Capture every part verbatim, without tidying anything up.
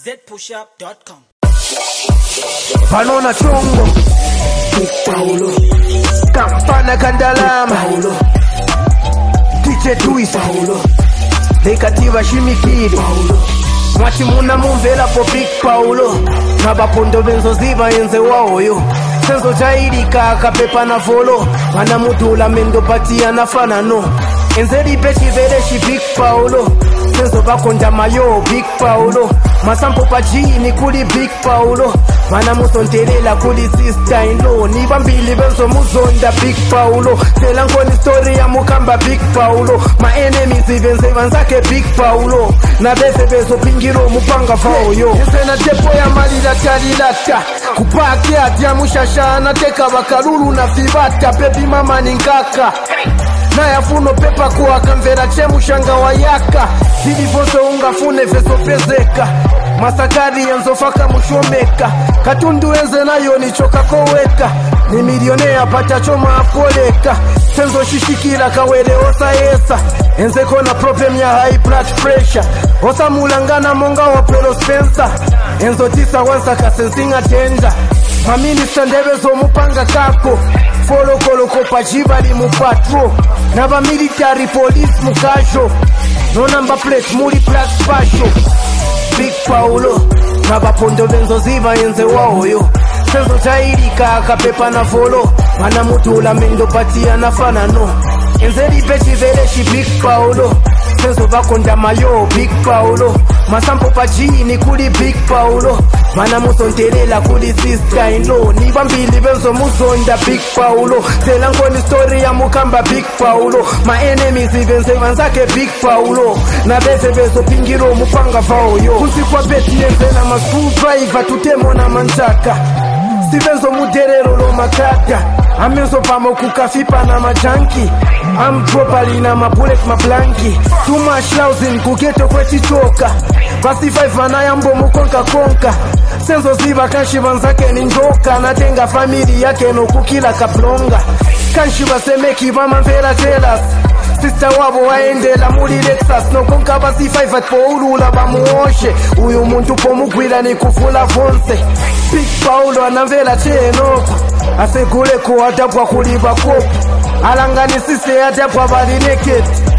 z push up dot com. Panona chongo Big Paulo Kampana Kandalama Paulo D J Twist Paulo Negativa Shimikiri Paulo Mwati muna mumvela po Big Paulo Nabapondo benzo ziva enze wao yo Senzo jairika akapepa na volo Mana mudula mendo batia na fanano Enze ripechi vereshi Big Paulo Senzo bakonda mayo Big Paulo Masampo pajini kuli Big Paulo Mana musontelela kuli sister in law Nibambili benzo muzonda Big Paulo Selangoni story ya mukamba Big Paulo Ma enemies ivenze vanzake Big Paulo Na beze bezo pingiro mupanga fao yo Nse na depo ya malila tarilata Kupake atia mushasha na teka wakaruru na fibata Baby mama ninkaka Na yafuno pepa kuwa kamvera chemu shanga wayaka Zidi voso unga fune veso pezeka Masakari yanzo faka mushomeka Katundu enze nayo ni choka koweka Ni milionea pata choma apoleka Senzo shishikila kawele osa esa Enze kona problem ya high blood pressure Osa mulangana monga wa Pelo Spencer Enzo tisa wansa kasensinga tenja Maminista ndebezo mupanga kako Folo kolo kopa jibali mupatro Naba military police mukajo No number plate muli plus spasho Big Paulo Nabapondo benzo ziva enze wao yo Senzo jairika akapepa na volo Mana mutula mendo patia na fanano Enze ripechi vereshi Big Paulo Senzo bakonda mayo Big Paulo Masampo pajini kuli Big Paulo Mana musontelela kuli sister in law Nibambili benzo muzonda Big Paulo Selangoni story ya mukamba Big Paulo Ma enemies ivenze vanzake Big Paulo Na beze bezo pingiro mupanga fao yo Kusikwa beti enze na ma screwdriver tutemo na manjaka Sivenzo muderero lo makata Amenzo pamo kukafipa na majanki I'm properly na ma bullet ma blanki Too much lousing kugeto kweti choka Basi five manaya mbo mukonka konka Senzo ziva kanshi vanzake ni njoka Natenga family yake no kukila kaplonga Kanshi vasemeki vama mvera jealous Sister wabo waendela muri Lexus No konka basi five at po ulula bamuoshe Uyu muntu po mugwila ni kufula vonse Big Paulo anamvela chenoko Asegule ko adabwa kuliba kopu Alangani sise adabwa bali naked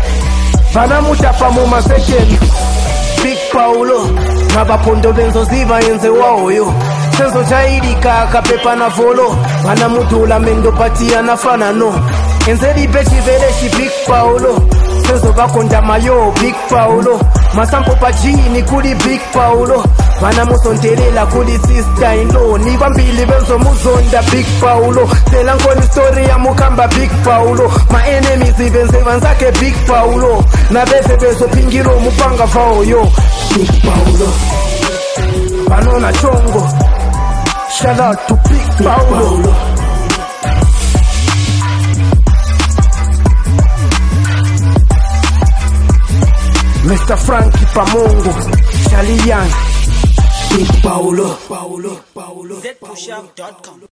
Banamutapa muma second Big Paulo Nabapondo benzo ziva enze wao yo Senzo jairika akapepa na volo Mana mudula mendo patia na fanano Enze ripechi vereshi Big Paulo Senzo bakonda mayo Big Paulo Masampo pajini kuli Big Paulo Mana musontelela kuli sister in law Nibambili benzo muzonda Big Paulo Selangoni story ya mukamba Big Paulo Ma enemies ivenze vanzake Big Paulo Na beze bezo pingiro mupanga fao yo Big Paulo Panona chongo Shout out to Big Paulo Mister Frankie Pamongo Charlie Young Big Paulo z push up dot com.